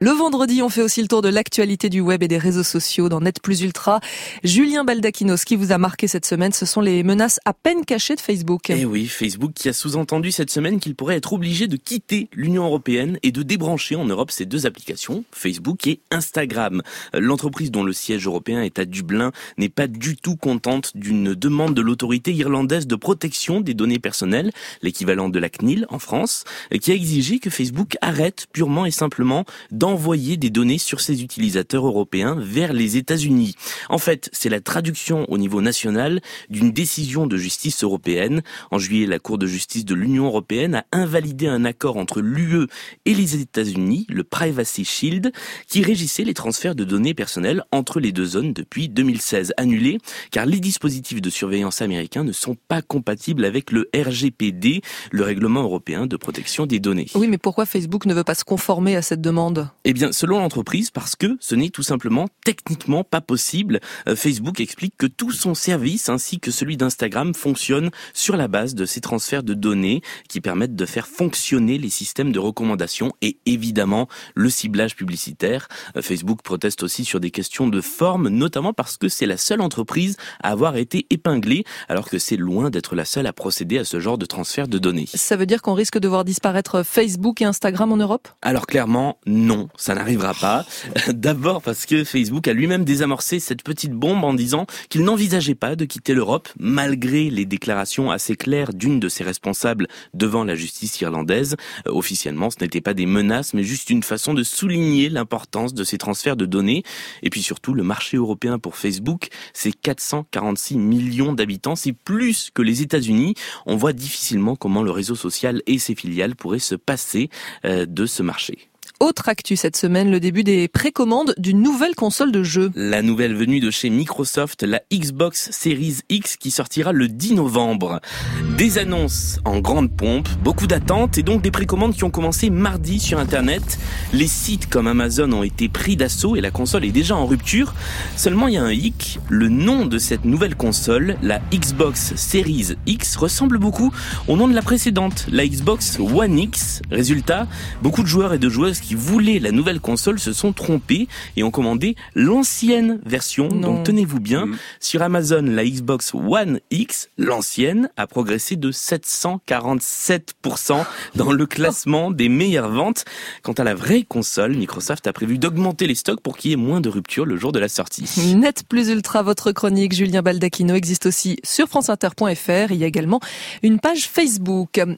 Le vendredi, on fait aussi le tour de l'actualité du web et des réseaux sociaux dans Net Plus Ultra. Julien Baldacchino, ce qui vous a marqué cette semaine, ce sont les menaces à peine cachées de Facebook. Eh oui, Facebook qui a sous-entendu cette semaine qu'il pourrait être obligé de quitter l'Union européenne et de débrancher en Europe ses deux applications, Facebook et Instagram. L'entreprise dont le siège européen est à Dublin n'est pas du tout contente d'une demande de l'autorité irlandaise de protection des données personnelles, l'équivalent de la CNIL en France, qui a exigé que Facebook arrête purement et simplement d'envoyer des données sur ses utilisateurs européens vers les États-Unis. En fait, c'est la traduction au niveau national d'une décision de justice européenne. En juillet, la Cour de justice de l'Union européenne a invalidé un accord entre l'UE et les États-Unis, le Privacy Shield, qui régissait les transferts de données personnelles entre les deux zones depuis 2016. Annulé, car les dispositifs de surveillance américains ne sont pas compatibles avec le RGPD, le règlement européen de protection des données. Oui, mais pourquoi Facebook ne veut pas se conformer à cette demande ? Eh bien, selon l'entreprise, parce que ce n'est tout simplement techniquement pas possible. Facebook explique que tout son service ainsi que celui d'Instagram fonctionne sur la base de ces transferts de données qui permettent de faire fonctionner les systèmes de recommandation et évidemment le ciblage publicitaire. Facebook proteste aussi sur des questions de forme, notamment parce que c'est la seule entreprise à avoir été épinglée, alors que c'est loin d'être la seule à procéder à ce genre de transfert de données. Ça veut dire qu'on risque de voir disparaître Facebook et Instagram en Europe ? Alors clairement, non, ça n'arrivera pas. D'abord parce que Facebook a lui-même désamorcé cette petite bombe en disant qu'il n'envisageait pas de quitter l'Europe, malgré les déclarations assez claires d'une de ses responsables devant la justice irlandaise. Officiellement, ce n'était pas des menaces, mais juste une façon de souligner l'importance de ces transferts de données. Et puis surtout, le marché européen pour Facebook, c'est 446 millions d'habitants, c'est plus que les États-Unis. On voit difficilement comment le réseau social et ses filiales pourraient se passer de ce marché. Autre actu cette semaine, le début des précommandes d'une nouvelle console de jeu. La nouvelle venue de chez Microsoft, la Xbox Series X qui sortira le 10 novembre. Des annonces en grande pompe, beaucoup d'attentes et donc des précommandes qui ont commencé mardi sur Internet. Les sites comme Amazon ont été pris d'assaut et la console est déjà en rupture. Seulement il y a un hic, le nom de cette nouvelle console, la Xbox Series X, ressemble beaucoup au nom de la précédente, la Xbox One X. Résultat, beaucoup de joueurs et de joueuses qui voulaient la nouvelle console se sont trompés et ont commandé l'ancienne version. Non. Donc tenez-vous bien, sur Amazon, la Xbox One X, l'ancienne, a progressé de 747% dans le classement des meilleures ventes. Quant à la vraie console, Microsoft a prévu d'augmenter les stocks pour qu'il y ait moins de ruptures le jour de la sortie. Net Plus Ultra, votre chronique, Julien Baldacchino, existe aussi sur franceinter.fr. Il y a également une page Facebook.